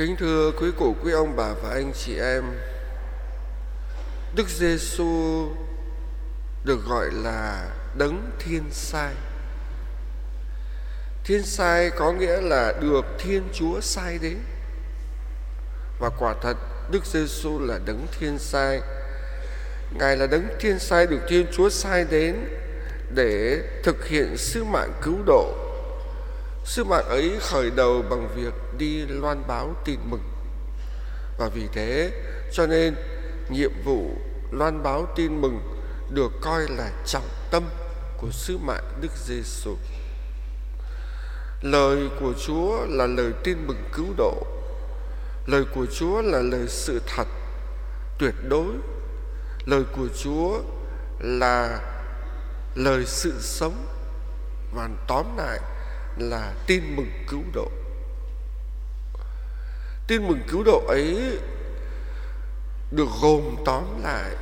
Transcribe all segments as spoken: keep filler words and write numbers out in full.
Kính thưa quý cụ, quý ông bà và anh chị em, Đức Giêsu được gọi là Đấng Thiên Sai. Thiên sai có nghĩa là được Thiên Chúa sai đến. Và quả thật Đức Giêsu là Đấng Thiên Sai. Ngài là Đấng Thiên Sai được Thiên Chúa sai đến để thực hiện sứ mạng cứu độ. Sứ mạng ấy khởi đầu bằng việc đi loan báo tin mừng. Và vì thế cho nên nhiệm vụ loan báo tin mừng được coi là trọng tâm của sứ mạng Đức Giêsu. Lời của Chúa là lời tin mừng cứu độ. Lời của Chúa là lời sự thật tuyệt đối. Lời của Chúa là lời sự sống. Và tóm lại là tin mừng cứu độ. Tin mừng cứu độ ấy được gồm tóm lại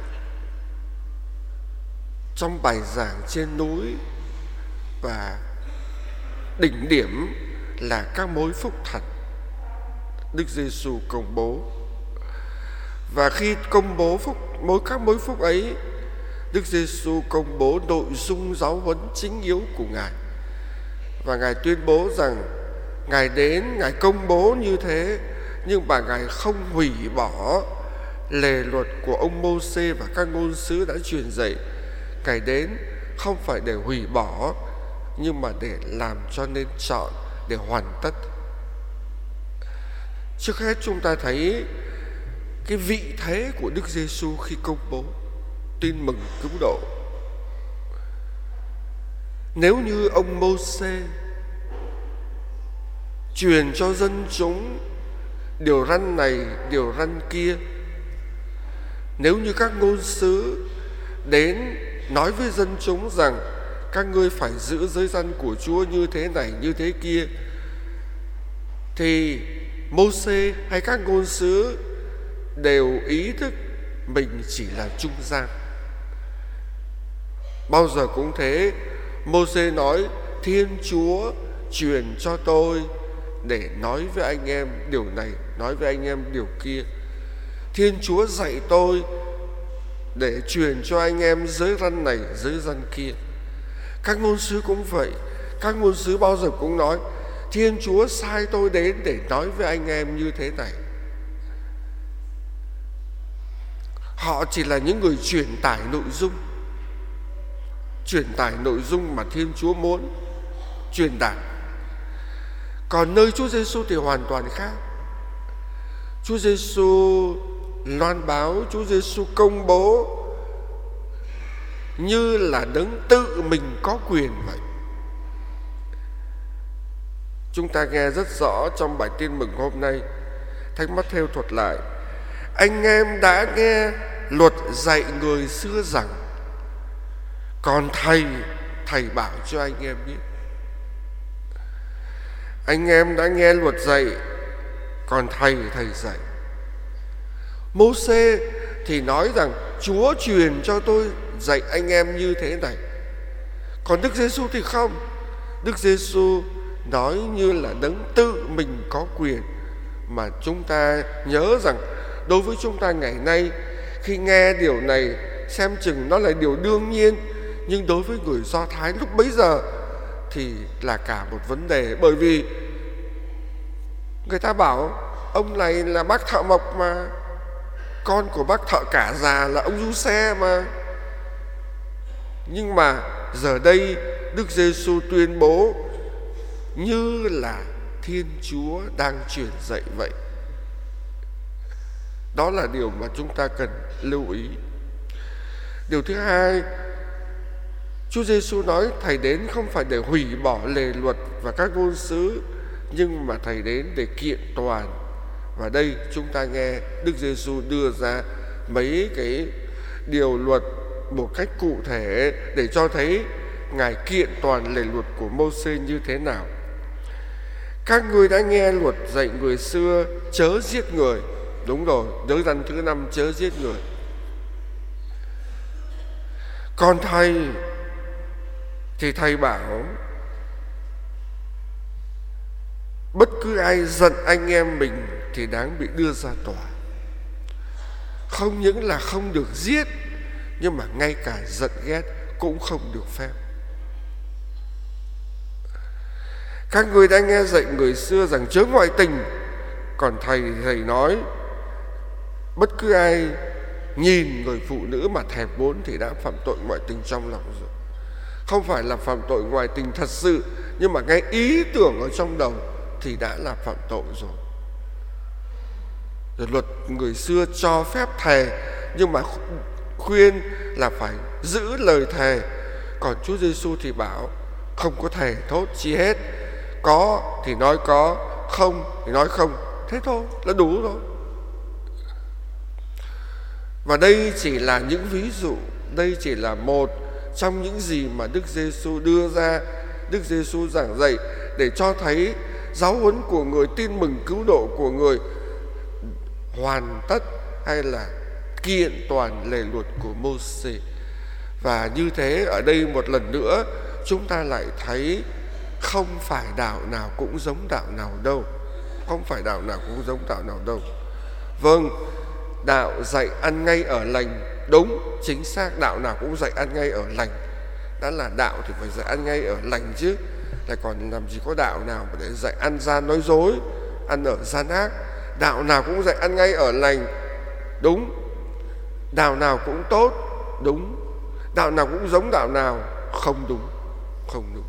trong bài giảng trên núi, và đỉnh điểm là các mối phúc thật Đức Giêsu công bố. Và khi công bố phúc, mỗi các mối phúc ấy, Đức Giêsu công bố nội dung giáo huấn chính yếu của Ngài. Và Ngài tuyên bố rằng Ngài đến, Ngài công bố như thế, nhưng mà Ngài không hủy bỏ lề luật của ông Mô-sê và các ngôn sứ đã truyền dạy. Ngài đến không phải để hủy bỏ, nhưng mà để làm cho nên trọn, để hoàn tất. Trước hết chúng ta thấy cái vị thế của Đức Giêsu khi công bố tin mừng cứu độ. Nếu như ông Mô-sê truyền cho dân chúng điều răn này, điều răn kia, nếu như các ngôn sứ đến nói với dân chúng rằng các ngươi phải giữ giới răn của Chúa như thế này, như thế kia, thì Mô-sê hay các ngôn sứ đều ý thức mình chỉ là trung gian. Bao giờ cũng thế, Mô-sê nói Thiên Chúa truyền cho tôi để nói với anh em điều này, nói với anh em điều kia. Thiên Chúa dạy tôi để truyền cho anh em giới răn này, giới răn kia. Các ngôn sứ cũng vậy. Các ngôn sứ bao giờ cũng nói Thiên Chúa sai tôi đến để nói với anh em như thế này. Họ chỉ là những người truyền tải nội dung, truyền tải nội dung mà Thiên Chúa muốn truyền đạt. Còn nơi Chúa Giêsu thì hoàn toàn khác. Chúa Giêsu loan báo, Chúa Giêsu công bố như là Đấng tự mình có quyền vậy. Chúng ta nghe rất rõ trong bài tin mừng hôm nay. Thánh Mát-thêu thuật lại: anh em đã nghe luật dạy người xưa rằng, còn thầy, thầy bảo cho anh em biết. Anh em đã nghe luật dạy, còn thầy, thầy dạy. Mô-sê thì nói rằng Chúa truyền cho tôi dạy anh em như thế này. Còn Đức Giêsu thì không. Đức Giêsu nói như là Đấng tự mình có quyền. Mà chúng ta nhớ rằng đối với chúng ta ngày nay, khi nghe điều này xem chừng nó là điều đương nhiên, nhưng đối với người Do Thái lúc bấy giờ thì là cả một vấn đề. Bởi vì người ta bảo ông này là bác thợ mộc mà, con của bác thợ cả già là ông Giuse mà. Nhưng mà giờ đây Đức Giêsu tuyên bố như là Thiên Chúa đang truyền dạy vậy. Đó là điều mà chúng ta cần lưu ý. Điều thứ hai, Chúa Giêsu nói thầy đến không phải để hủy bỏ lề luật và các ngôn sứ, nhưng mà thầy đến để kiện toàn. Và đây chúng ta nghe Đức Giêsu đưa ra mấy cái điều luật một cách cụ thể để cho thấy Ngài kiện toàn lề luật của Mô-sê như thế nào. Các ngươi đã nghe luật dạy người xưa chớ giết người. Đúng rồi, giới răn thứ năm chớ giết người. Còn thầy thì thầy bảo bất cứ ai giận anh em mình thì đáng bị đưa ra tòa. Không những là không được giết, nhưng mà ngay cả giận ghét cũng không được phép. Các ngươi đã nghe dạy người xưa rằng chớ ngoại tình, còn thầy thầy nói bất cứ ai nhìn người phụ nữ mà thèm muốn thì đã phạm tội ngoại tình trong lòng rồi. Không phải là phạm tội ngoại tình thật sự, nhưng mà ngay ý tưởng ở trong đầu thì đã là phạm tội rồi. Rồi luật người xưa cho phép thề, nhưng mà khuyên là phải giữ lời thề. Còn Chúa Giêsu thì bảo không có thề thốt chi hết. Có thì nói có, không thì nói không. Thế thôi, là đủ rồi. Và đây chỉ là những ví dụ, đây chỉ là một trong những gì mà Đức Giêsu đưa ra, Đức Giêsu giảng dạy để cho thấy giáo huấn của người tin mừng cứu độ của người hoàn tất hay là kiện toàn lề luật của Mô-sê. Và như thế ở đây một lần nữa chúng ta lại thấy không phải đạo nào cũng giống đạo nào đâu. Không phải đạo nào cũng giống đạo nào đâu. Vâng, đạo dạy ăn ngay ở lành, đúng, chính xác, đạo nào cũng dạy ăn ngay ở lành. Đã là đạo thì phải dạy ăn ngay ở lành chứ. Lại còn làm gì có đạo nào để dạy ăn gian nói dối, ăn ở gian ác. Đạo nào cũng dạy ăn ngay ở lành, đúng. Đạo nào cũng tốt, đúng. Đạo nào cũng giống đạo nào, không đúng. Không đúng.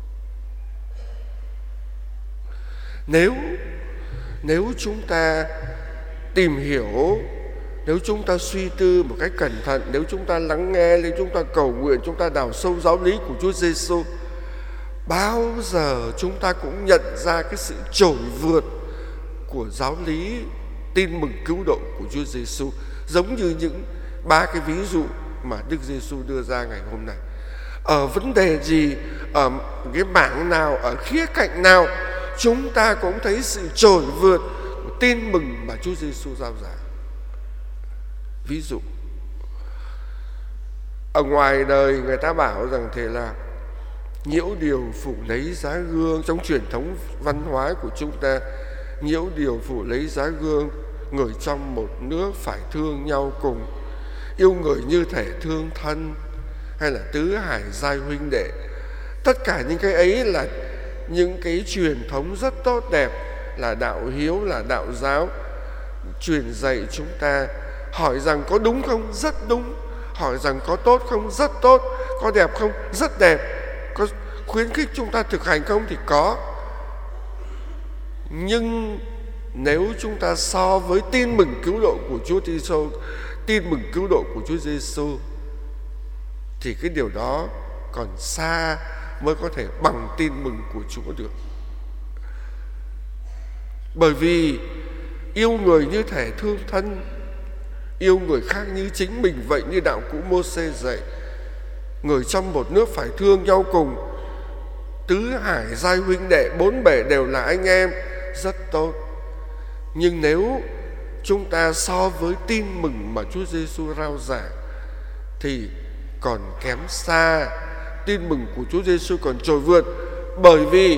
Nếu Nếu chúng ta tìm hiểu, nếu chúng ta suy tư một cách cẩn thận, nếu chúng ta lắng nghe, nếu chúng ta cầu nguyện, chúng ta đào sâu giáo lý của Chúa Giêsu, bao giờ chúng ta cũng nhận ra cái sự trội vượt của giáo lý tin mừng cứu độ của Chúa Giêsu, giống như những ba cái ví dụ mà Đức Giêsu đưa ra ngày hôm nay. Ở vấn đề gì, ở cái mảng nào, ở khía cạnh nào, chúng ta cũng thấy sự trội vượt của tin mừng mà Chúa Giêsu giao giảng. Ví dụ, ở ngoài đời người ta bảo rằng thế là nhiễu điều phủ lấy giá gương. Trong truyền thống văn hóa của chúng ta, nhiễu điều phủ lấy giá gương, người trong một nước phải thương nhau cùng, yêu người như thể thương thân, hay là tứ hải giai huynh đệ. Tất cả những cái ấy là những cái truyền thống rất tốt đẹp, là đạo hiếu, là đạo giáo truyền dạy chúng ta. Hỏi rằng có đúng không? Rất đúng. Hỏi rằng có tốt không? Rất tốt. Có đẹp không? Rất đẹp. Có khuyến khích chúng ta thực hành không? Thì có. Nhưng nếu chúng ta so với tin mừng cứu độ của Chúa Giêsu, tin mừng cứu độ của Chúa Giêsu, thì cái điều đó còn xa mới có thể bằng tin mừng của Chúa được. Bởi vì yêu người như thể thương thân, yêu người khác như chính mình vậy, như đạo cũ Mô-sê dạy. Người trong một nước phải thương nhau cùng, tứ hải giai huynh đệ, bốn bể đều là anh em, rất tốt. Nhưng nếu chúng ta so với tin mừng mà Chúa Giêsu rao giảng thì còn kém xa. Tin mừng của Chúa Giêsu còn trội vượt. Bởi vì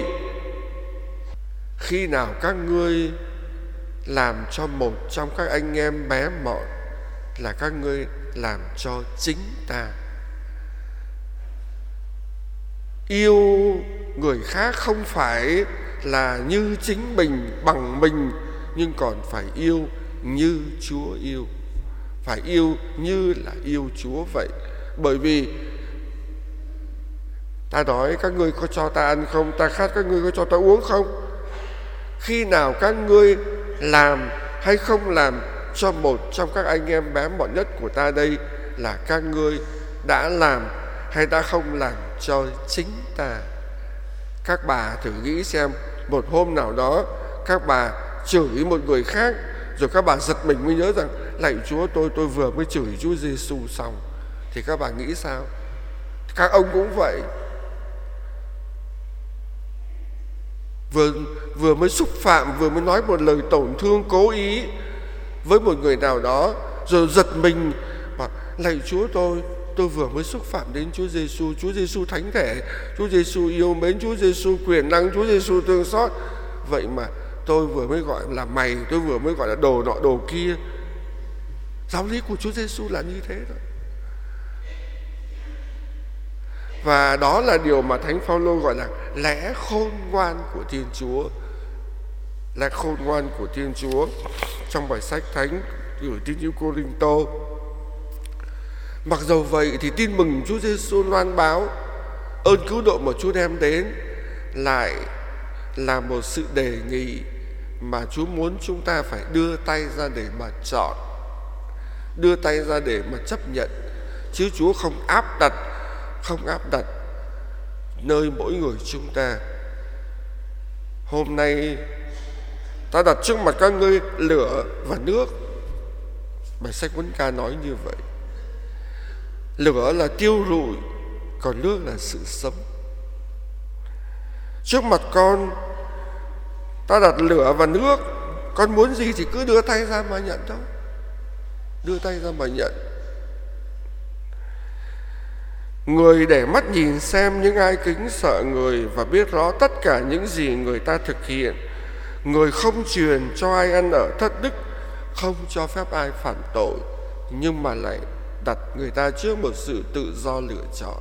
khi nào các ngươi làm cho một trong các anh em bé mọn, là các ngươi làm cho chính ta. Yêu người khác không phải là như chính mình, bằng mình, nhưng còn phải yêu như Chúa yêu. Phải yêu như là yêu Chúa vậy. Bởi vì ta nói các ngươi có cho ta ăn không? Ta khát các ngươi có cho ta uống không? Khi nào các ngươi làm hay không làm cho một trong các anh em bé mọn nhất của ta đây, là các ngươi đã làm hay đã không làm cho chính ta. Các bà thử nghĩ xem, một hôm nào đó các bà chửi một người khác, rồi các bà giật mình mới nhớ rằng lạy Chúa, tôi tôi vừa mới chửi Chúa Giêsu xong, thì các bà nghĩ sao? Các ông cũng vậy. Vừa, vừa mới xúc phạm, vừa mới nói một lời tổn thương cố ý với một người nào đó, rồi giật mình bảo lạy Chúa, tôi tôi vừa mới xúc phạm đến Chúa Giêsu, Chúa Giêsu thánh thể, Chúa Giêsu yêu mến, Chúa Giêsu quyền năng, Chúa Giêsu thương xót. Vậy mà tôi vừa mới gọi là mày, tôi vừa mới gọi là đồ nọ đồ kia. Giáo lý của Chúa Giêsu là như thế đó. Và đó là điều mà Thánh Phaolô gọi là lẽ khôn ngoan của Thiên Chúa. Lẽ khôn ngoan của Thiên Chúa trong bài sách Thánh gửi tín hữu Cô-rinh-tô. Mặc dầu vậy thì tin mừng Chúa Giêsu loan báo ơn cứu độ mà Chúa đem đến lại là một sự đề nghị mà Chúa muốn chúng ta phải đưa tay ra để mà chọn, đưa tay ra để mà chấp nhận, chứ Chúa không áp đặt, không áp đặt nơi mỗi người chúng ta. Hôm nay ta đặt trước mặt các ngươi lửa và nước. Bài sách Huấn Ca nói như vậy. Lửa là tiêu rụi, còn nước là sự sống. Trước mặt con ta đặt lửa và nước, con muốn gì thì cứ đưa tay ra mà nhận thôi. Đưa tay ra mà nhận. Người để mắt nhìn xem những ai kính sợ người và biết rõ tất cả những gì người ta thực hiện. Người không truyền cho ai ăn ở thất đức, không cho phép ai phản tội, nhưng mà lại đặt người ta trước một sự tự do lựa chọn.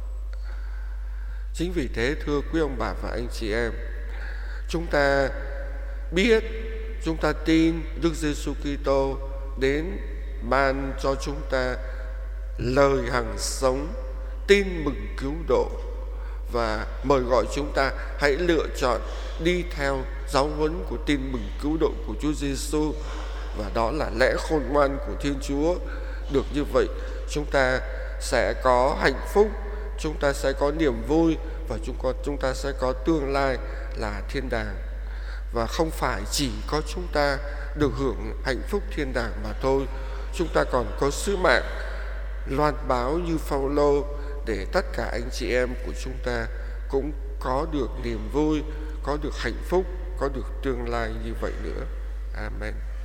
Chính vì thế thưa quý ông bà và anh chị em, chúng ta biết, chúng ta tin Đức Giêsu Kitô đến ban cho chúng ta lời hằng sống, tin mừng cứu độ, và mời gọi chúng ta hãy lựa chọn đi theo giáo huấn của tin mừng cứu độ của Chúa Giêsu, và đó là lẽ khôn ngoan của Thiên Chúa. Được như vậy, chúng ta sẽ có hạnh phúc, chúng ta sẽ có niềm vui, và chúng có chúng ta sẽ có tương lai là thiên đàng. Và không phải chỉ có chúng ta được hưởng hạnh phúc thiên đàng mà thôi, chúng ta còn có sứ mạng loan báo như Phaolô để tất cả anh chị em của chúng ta cũng có được niềm vui, có được hạnh phúc, có được tương lai như vậy nữa. Amen.